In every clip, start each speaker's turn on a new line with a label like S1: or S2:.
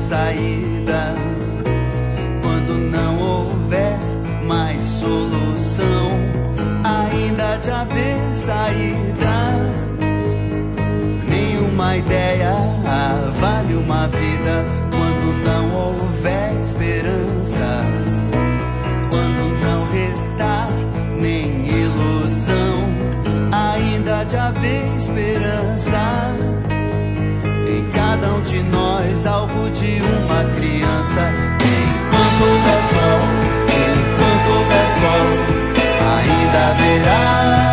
S1: saída. Quando não houver mais solução, ainda de haver saída. Nenhuma ideia vale uma vida quando não houver esperança. Quando não restar nem ilusão, ainda de haver esperança. Em cada um de nós algo de uma criança. Enquanto houver sol, enquanto houver sol, ainda haverá.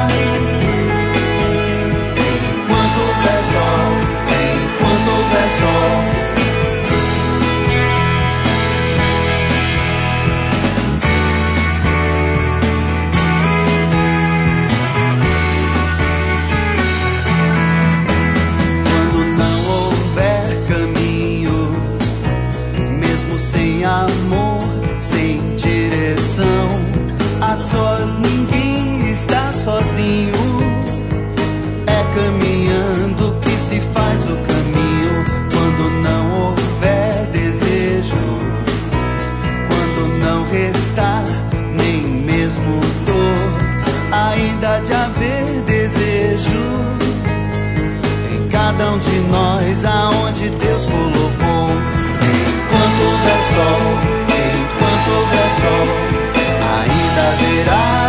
S1: Enquanto houver sol, enquanto houver sol. Quando não houver caminho, mesmo sem amor, sem direção, a sós ninguém está sozinho. É caminhando que se faz o caminho. Quando não houver desejo, quando não restar nem mesmo dor, ainda de haver desejo. Em cada um de nós, aonde Deus colocou. Enquanto houver sol, enquanto houver sol, ainda haverá.